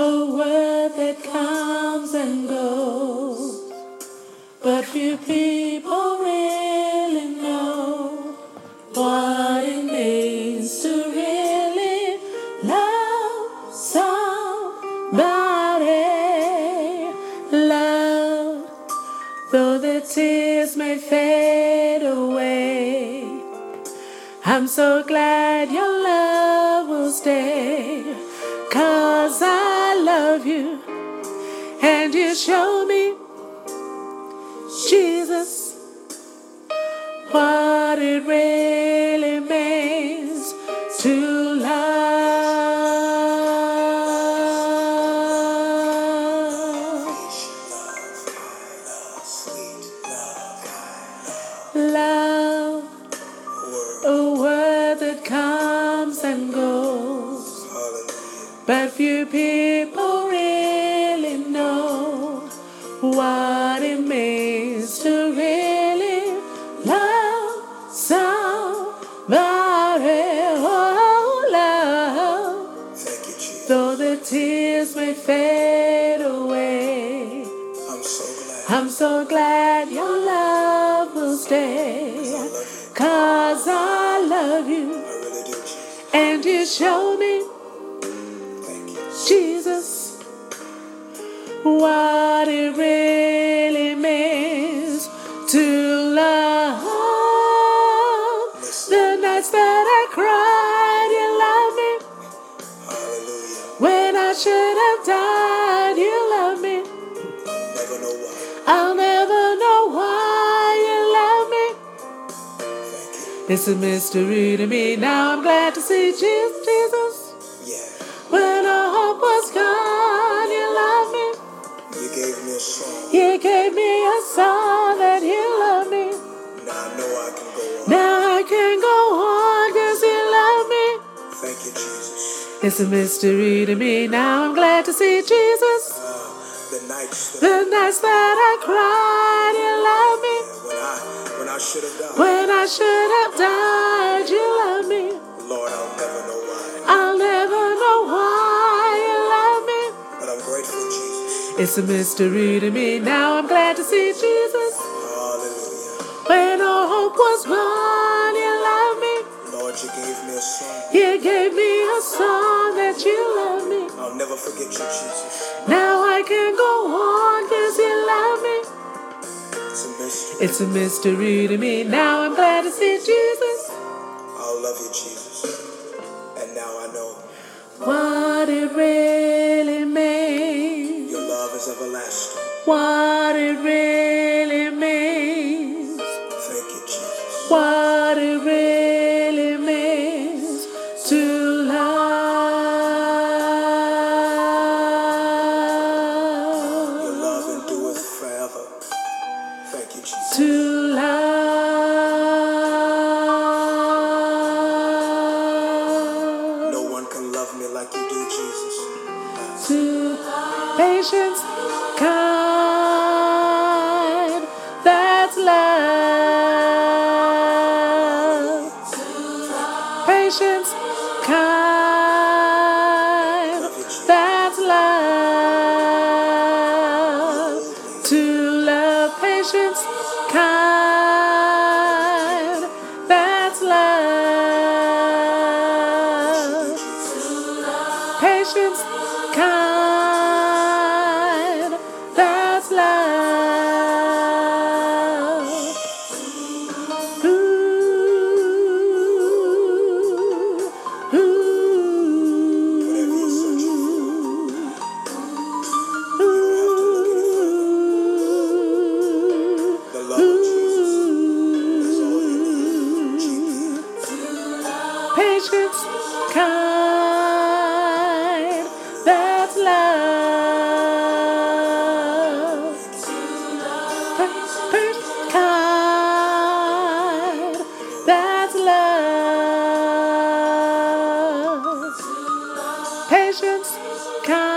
A word that comes and goes, but few people really know what it means to really love somebody. Love, though the tears may fade away, I'm so glad your love will stay. 'Cause I love you, and you show me, Jesus, what it really means to love. Love, a word that comes and goes, but few people really know what it means to really love somebody. Oh, love. Thank you, Jesus. Though the tears may fade away, I'm so glad your love will stay. 'Cause I love you, I really do, Jesus. and you show me, Thank you. Jesus, what it really means to love. The nights that I cried, you loved me. Hallelujah. When I should have died, you loved me. Never know why. I'll never know why you love me. Thank you. It's a mystery to me. Now I'm glad to see Jesus. Yeah. When all hope was gone, you loved me. You gave me a song. You gave me a song that you love me. Now I know I can go on. Now I can go on 'cause you love me. Thank you, Jesus. It's a mystery to me. Now I'm glad to see Jesus. The nights that I cried, you love me. when I should have died. When I should have died, you love me. Lord, I'll never know why. I'll never know why you love me. But I'm grateful, Jesus. It's a mystery to me. Now I'm glad to see Jesus. Hallelujah. When all hope was gone, you love me. Lord, you gave me a song. You gave me a song that you love me. I'll never forget you, Jesus. Now I can go on 'cause you love me. It's a mystery. It's a mystery to me. Now I'm glad to see Jesus. I'll love you, Jesus. And now I know What it really means. your love is everlasting. What it really means. Thank you, Jesus. What it really means to love. Your love endureth forever. Thank you, Jesus. To love. No one can love me like you do, Jesus. To patience, kind, that's love. Patience, kind, that's love. To love, patience, kind, that's love. Patience, kind, that's love. Ooh, ooh, Whatever you're searching for, the love of Jesus is all you need. Jesus. patience, kind, that's love. Kind, that's love. Patience, kind.